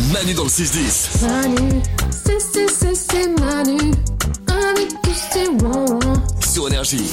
Manu dans le 6-10. Manu, c'est Manu, avec tous ses ouin-ouin. Sur Énergie.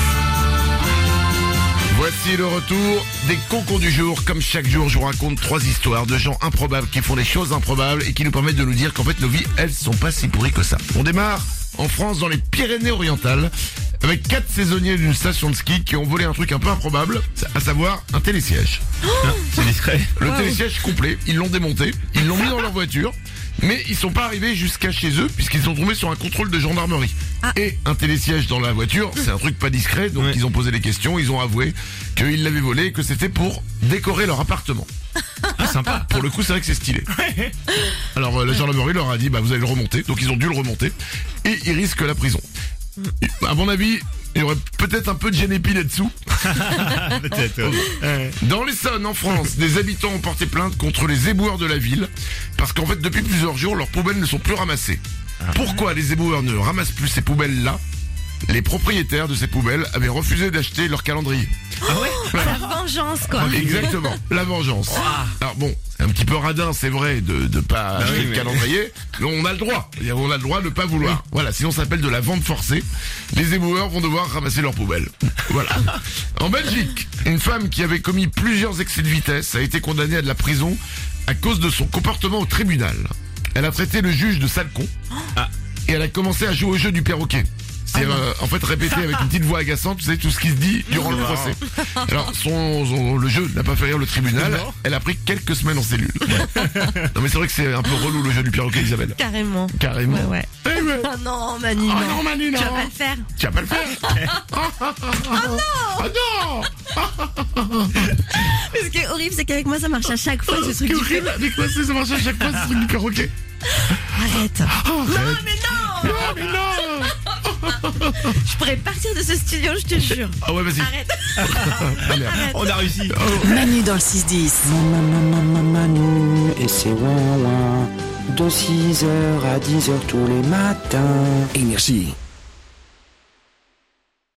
Voici le retour des concons du jour. Comme chaque jour, je vous raconte 3 histoires de gens improbables qui font des choses improbables et qui nous permettent de nous dire qu'en fait nos vies, elles sont pas si pourries que ça. On démarre en France, dans les Pyrénées-Orientales, avec 4 saisonniers d'une station de ski qui ont volé un truc un peu improbable, à savoir un télésiège. C'est discret. Le télésiège complet, ils l'ont démonté, ils l'ont mis dans leur voiture, mais ils sont pas arrivés jusqu'à chez eux puisqu'ils sont tombés sur un contrôle de gendarmerie. Et un télésiège dans la voiture, c'est un truc pas discret, donc ils ont posé des questions, ils ont avoué qu'ils l'avaient volé et que c'était pour décorer leur appartement. Ah, sympa. Pour le coup, c'est vrai que c'est stylé. Alors la gendarmerie leur a dit, vous allez le remonter, donc ils ont dû le remonter et ils risquent la prison. Et, à mon avis, il y aurait peut-être un peu de Genépi là-dessous. Peut-être. Dans l'Essonne, en France, des habitants ont porté plainte contre les éboueurs de la ville parce qu'en fait, depuis plusieurs jours, leurs poubelles ne sont plus ramassées. Pourquoi les éboueurs ne ramassent plus ces poubelles-là? Les propriétaires de ces poubelles avaient refusé d'acheter leur calendrier. Ah ouais? La vengeance, quoi. Exactement, la vengeance. Alors bon, c'est un petit peu radin, c'est vrai, de pas acheter le calendrier, mais on a le droit. On a le droit de pas vouloir. Voilà, sinon ça s'appelle de la vente forcée. Les éboueurs vont devoir ramasser leurs poubelles. Voilà. En Belgique, une femme qui avait commis plusieurs excès de vitesse a été condamnée à de la prison à cause de son comportement au tribunal. Elle a traité le juge de sale con et elle a commencé à jouer au jeu du perroquet. C'est en fait répété avec une petite voix agaçante, tu sais, tout ce qui se dit durant le procès. Alors le jeu n'a pas fait rire le tribunal, elle a pris quelques semaines en cellule. Non mais c'est vrai que c'est un peu relou le jeu du perroquet, Isabelle. Carrément. Carrément. Ouais. Eh ouais. Oh non, Manu, Oh non. non Manu, non. Tu vas pas le faire. Tu vas pas le faire. Oh non. Mais ce qui est horrible, c'est qu'avec moi, ça marche à chaque fois, ce truc C'est du horrible, avec moi ça marche à chaque fois ce truc du perroquet. Arrête. Oh, Non, arrête. mais non. Non mais non. Je pourrais partir de ce studio, je te jure. Ah ouais vas-y. Arrête. Ah, merde. On a réussi. Manu dans le 6-10. Manu et c'est ouin ouin. De 6h à 10h tous les matins. Énergie.